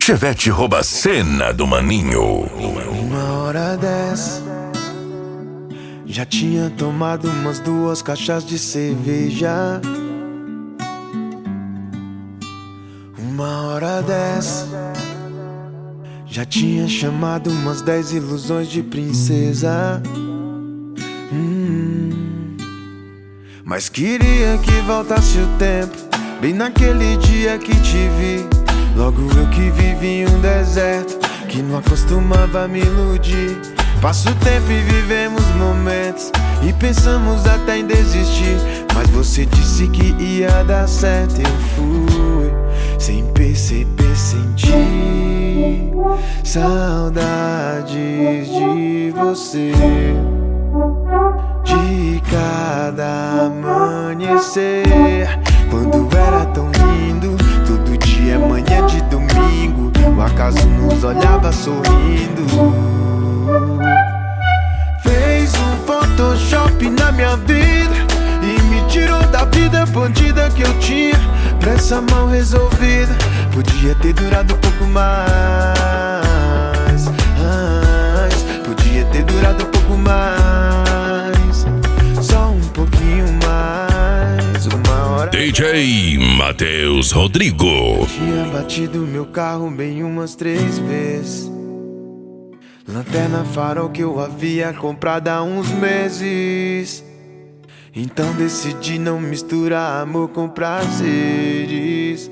Chevette rouba a cena do maninho. 1h10, já tinha tomado umas 2 caixas de cerveja. 1h10, já tinha chamado umas 10 ilusões de princesa. Mas queria que voltasse o tempo, bem naquele dia que te vi. Logo eu que vivi em um deserto, que não acostumava a me iludir. Passa o tempo e vivemos momentos, e pensamos até em desistir. Mas você disse que ia dar certo, eu fui sem perceber, senti saudades de você. De cada amanhecer, quando era tão lindo, todo dia é manhã de domingo, o acaso nos olhava sorrindo. Fez um Photoshop na minha vida e me tirou da vida bandida que eu tinha. Pressa mal resolvida, podia ter durado um pouco mais. Podia ter durado um pouco mais. Só um pouquinho mais. 1h10. DJ Matheus Rodrigo. Tinha batido meu carro bem umas 3 vezes. Lanterna farol que eu havia comprado há uns meses. Então decidi não misturar amor com prazeres.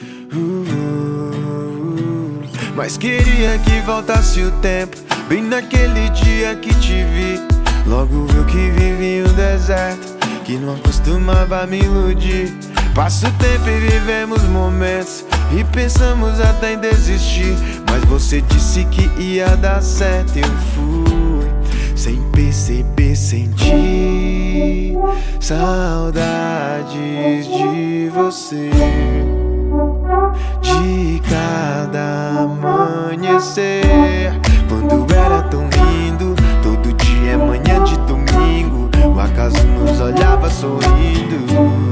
Mas queria que voltasse o tempo, bem naquele dia que te vi. Logo eu que vivi um deserto, que não acostumava a me iludir. Passa o tempo e vivemos momentos, e pensamos até em desistir. Mas você disse que ia dar certo, eu fui sem perceber, senti saudades de você. De cada amanhecer, quando era tão lindo, todo dia é manhã de domingo, o acaso nos olhava sorrindo.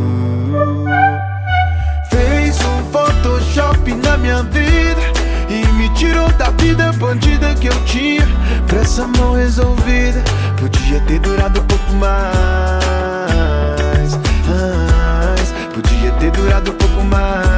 Fez um Photoshop na minha vida e me tirou da vida bandida que eu tinha. Pressa mal resolvida, podia ter durado um pouco mais. Podia ter durado um pouco mais.